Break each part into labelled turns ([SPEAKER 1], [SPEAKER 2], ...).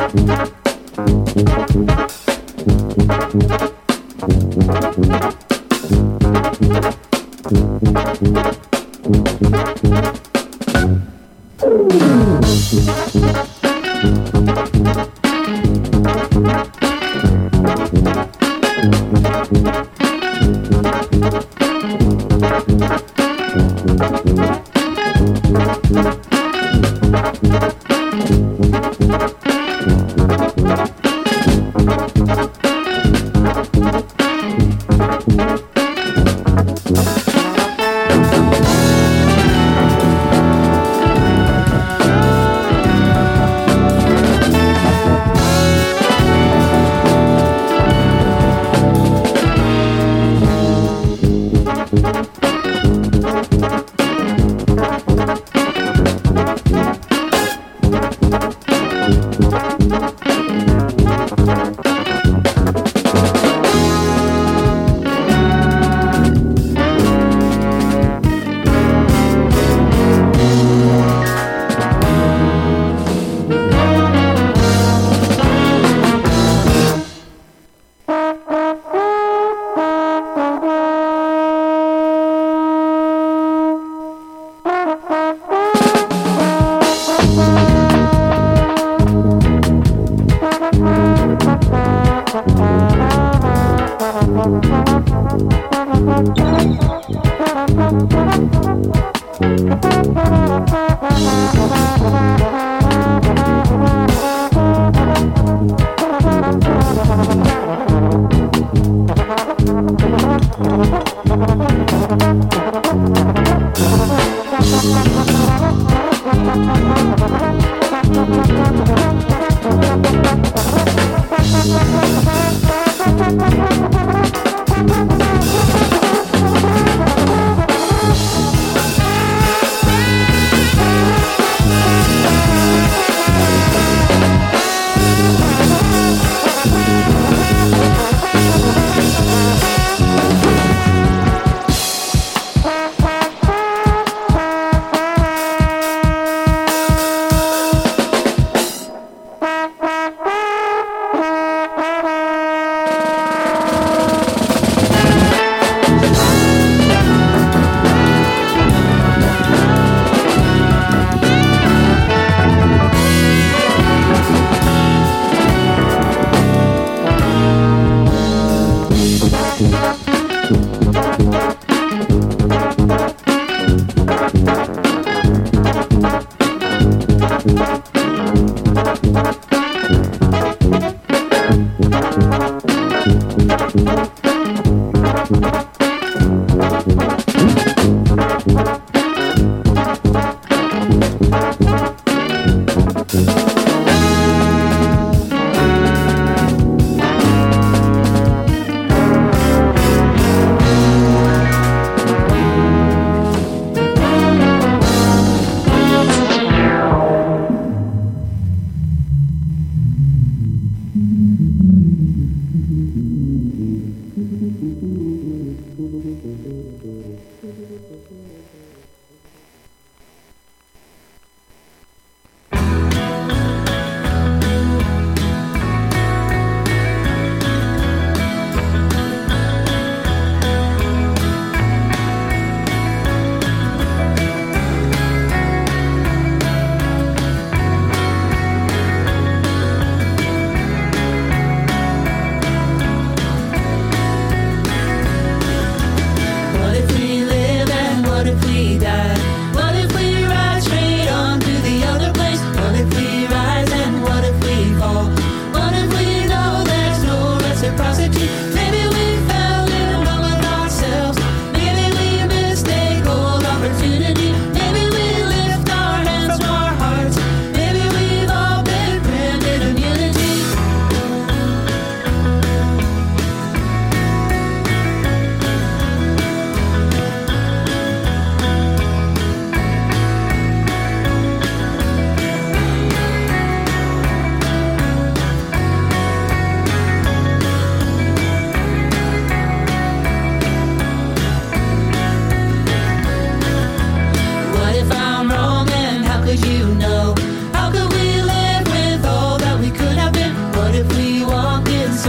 [SPEAKER 1] What if we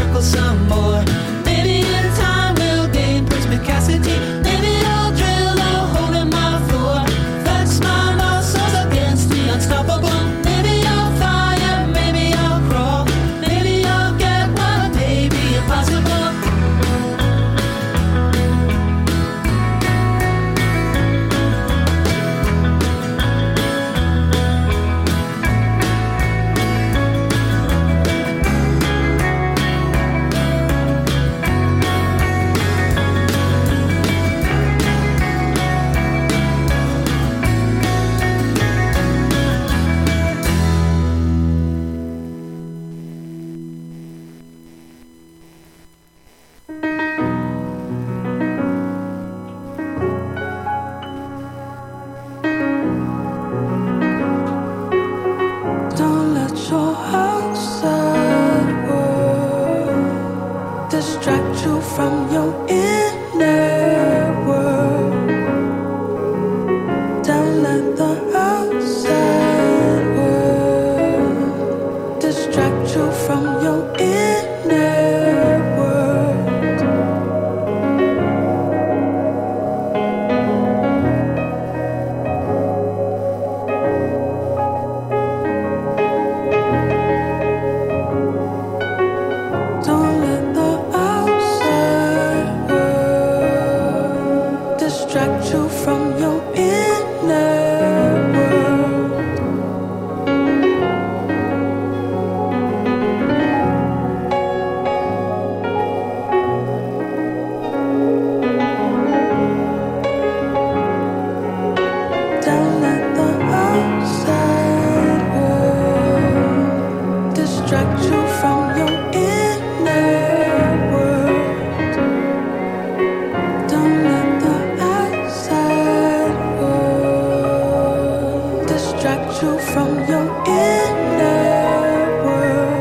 [SPEAKER 1] sparkle some more. Maybe in time we'll gain perspicacity. Maybe I'll drill a hole in my floor. Flex my muscles against the unstoppable. Maybe I'll fly and maybe I'll crawl. Maybe I'll get what may be impossible. Don't let your outside world distract you from your inner world. Don't let the outside world distract you from your inner world. Don't let the outside world distract you from your inner world. Don't let the outside world distract you from your inner world. Don't let the outside world distract you from your inner world.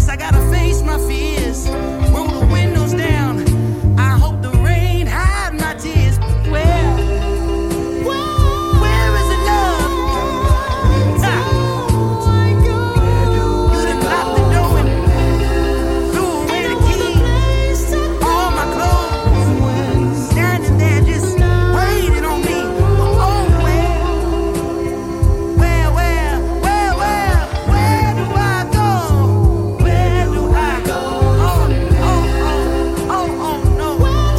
[SPEAKER 2] I gotta face my fears. Roll the windows down. I hope the rain hide my tears. Where is the love? You done locked the door and threw away the key. All my clothes standing there just waiting on me. Oh, where do I go? Where do I go? Oh, no.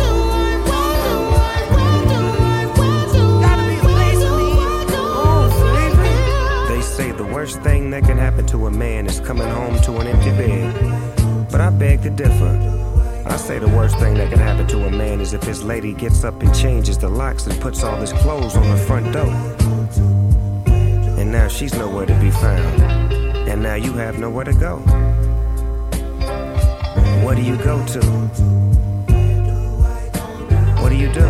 [SPEAKER 2] Gotta be a place for me. Oh, slavery.
[SPEAKER 3] They say the worst thing that can happen to a man is coming home to an empty bed. But I beg to differ. I say the worst thing that can happen to a man is if his lady gets up and changes the locks and puts all his clothes on the front door. And now she's nowhere to be found. And now you have nowhere to go. What do you go to? What do you do?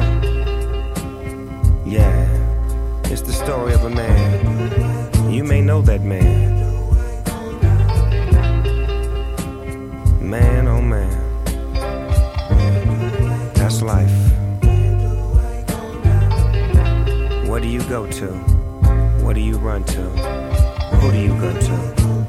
[SPEAKER 3] Yeah, it's the story of a man. You may know that man. Man, oh man. That's life. What do you go to? What do you run to? Who do you go to?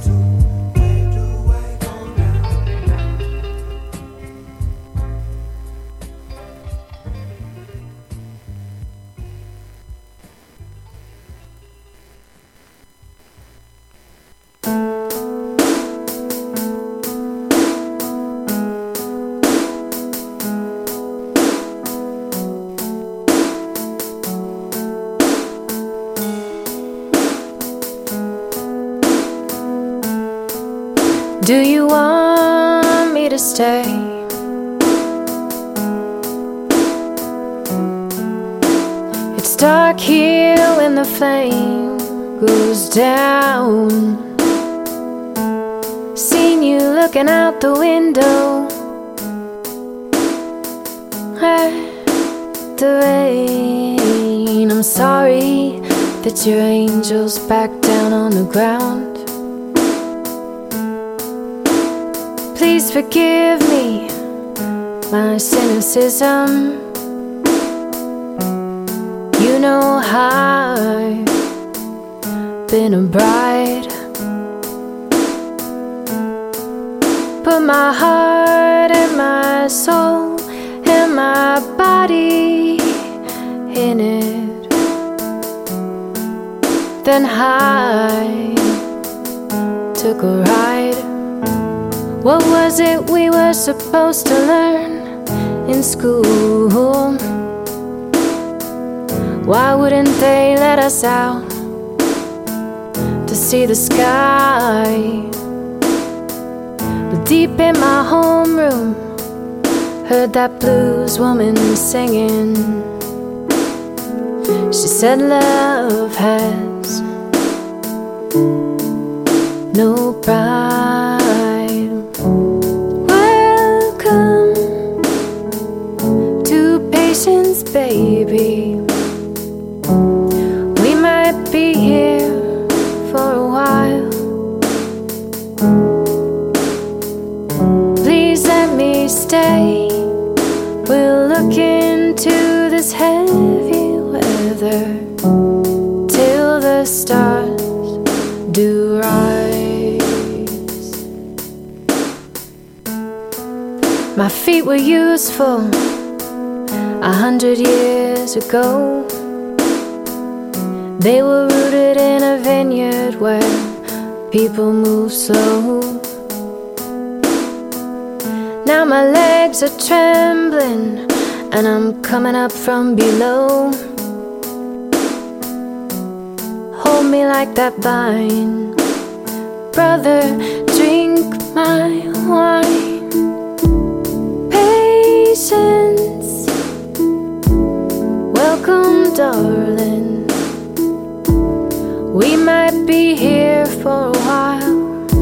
[SPEAKER 4] Do you want me to stay? It's dark here when the flame goes down. Seen you looking out the window at the rain. I'm sorry that your angel's back down on the ground. Please forgive me my cynicism. You know I've been a bride. Put my heart and my soul and my body in it. Then I took a ride. What was it we were supposed to learn in school? Why wouldn't they let us out to see the sky? But deep in my homeroom, heard that blues woman singing. She said love has no pride. Welcome to patience, baby. We might be here for a while. Please let me stay. We'll look into this heavy weather till the stars do rise. My feet were useful 100 years ago. They were rooted in a vineyard where people move slow. Now my legs are trembling and I'm coming up from below. Hold me like that vine, brother, drink my wine. Patience, welcome darling. We might be here for a while.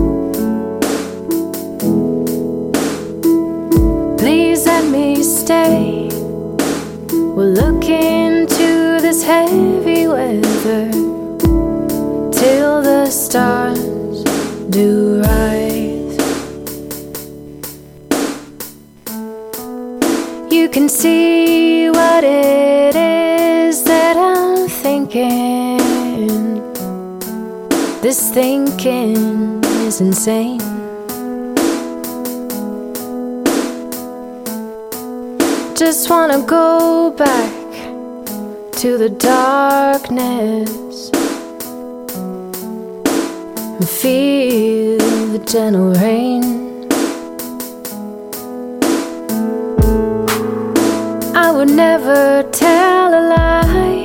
[SPEAKER 4] Please let me stay. We'll look into this heavy weather till the stars do rise. can see what it is that I'm thinking. This thinking is insane. Just wanna go back to the darkness and feel the gentle rain. I would never tell a lie.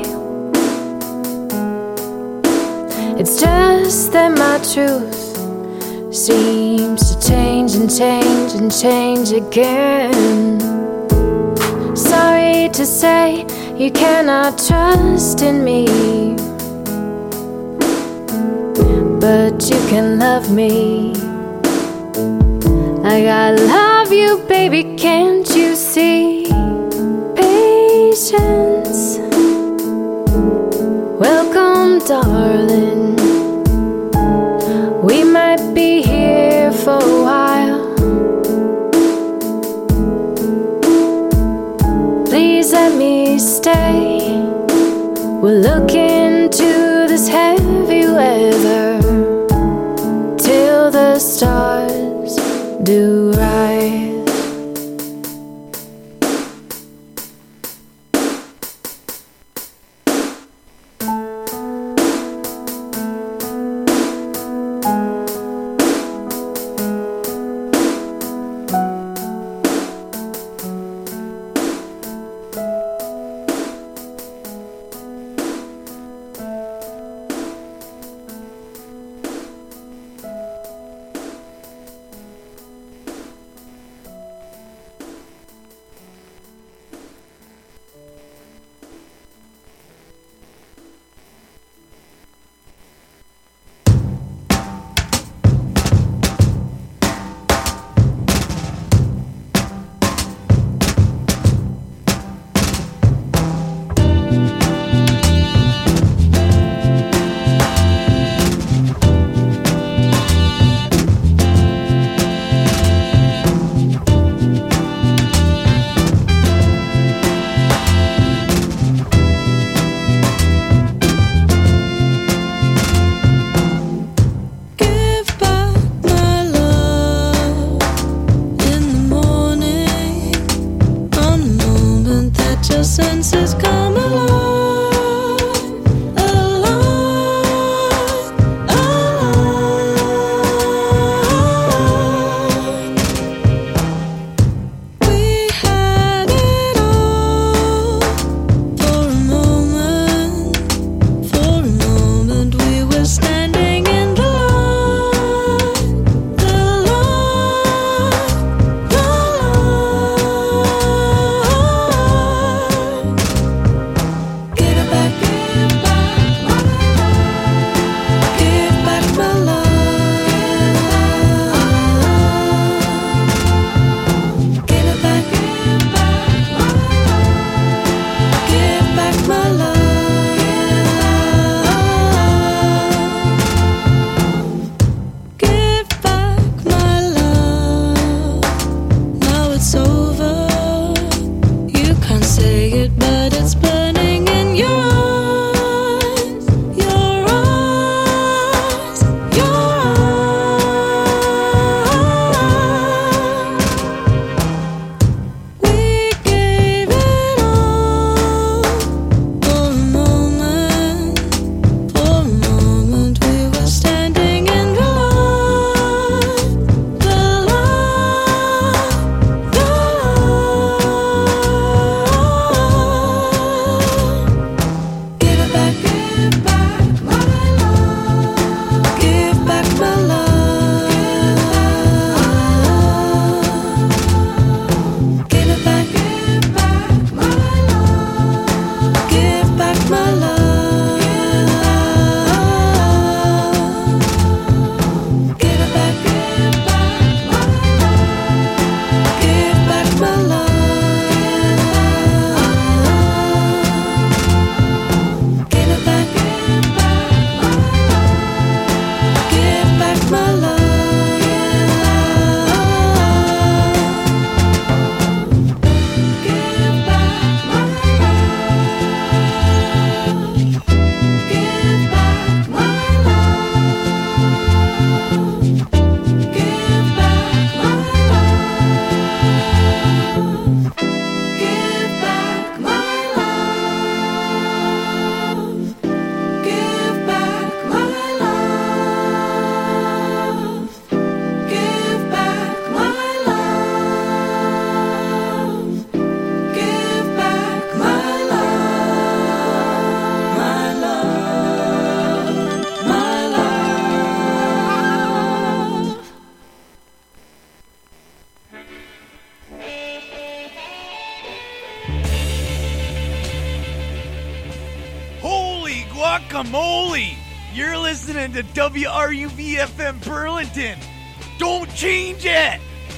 [SPEAKER 4] It's just that my truth seems to change and change and change again. Sorry to say, you cannot trust in me, but you can love me. Like I love you, baby, can't you see? Patience. Welcome, darling. We might be here for a while. Please let me stay. We'll look into this heavy weather till the stars do rise.
[SPEAKER 5] guacamole! You're listening to WRUV FM Burlington. Don't change it!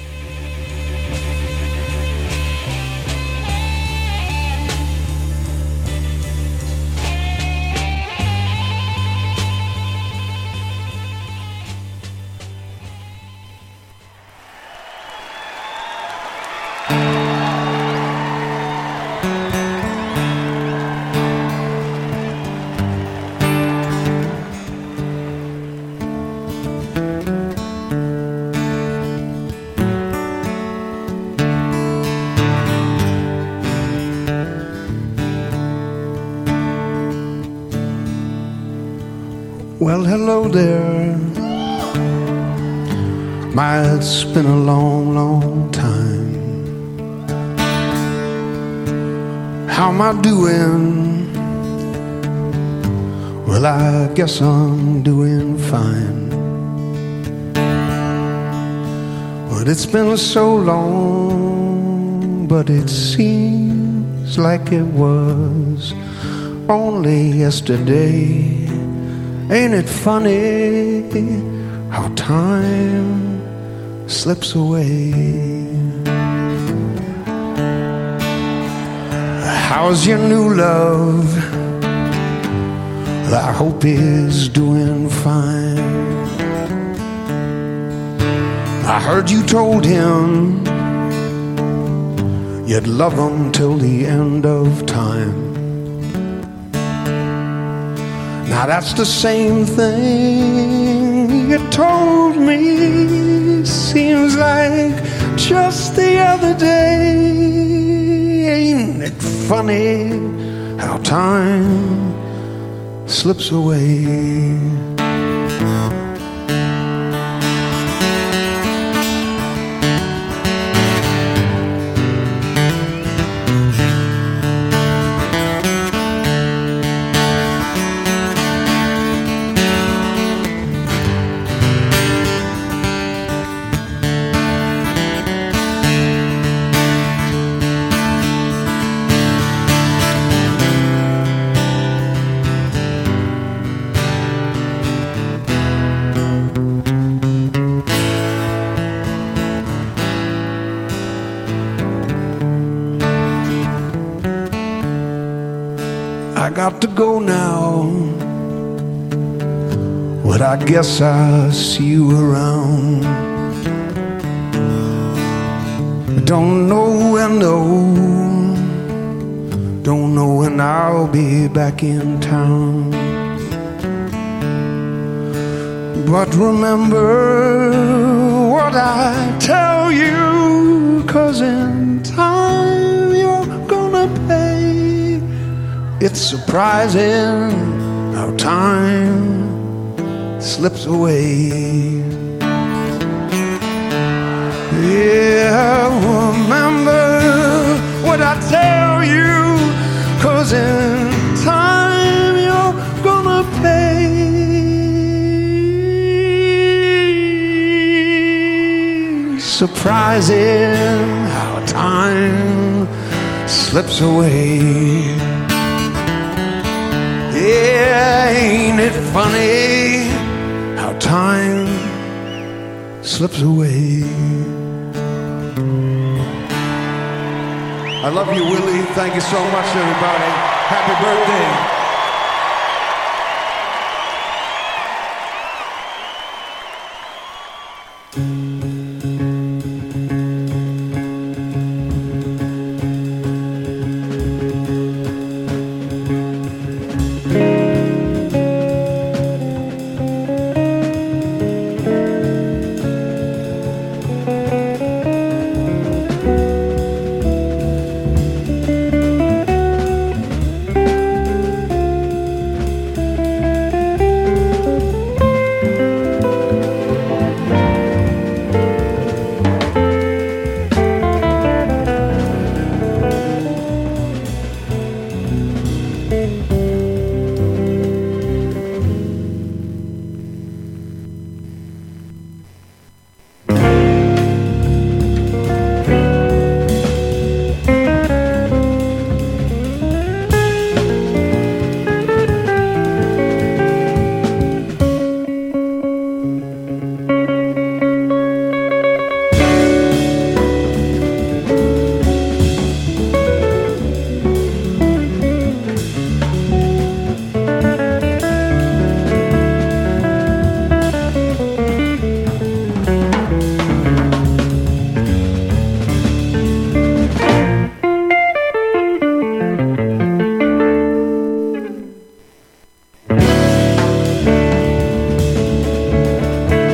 [SPEAKER 6] Well, hello there. My, it's been a long, long time. How am I doing? Well, I guess I'm doing fine. But it's been so long, but it seems like it was only yesterday. Ain't it funny how time slips away? How's your new love? I hope he's doing fine. I heard you told him you'd love him till the end of time. Now that's the same thing you told me. Seems like just the other day. Ain't it funny how time slips away? I got to go now, but I guess I'll see you around. Don't know when, no, don't know when I'll be back in town. But remember what I tell you, 'cause in time you're gonna pay. It's surprising how time slips away. Yeah, remember what I tell you, 'cause in time you're gonna pay. Surprising how time slips away. Yeah, ain't it funny how time slips away? I love you, Willie. Thank you so much, everybody. Happy birthday.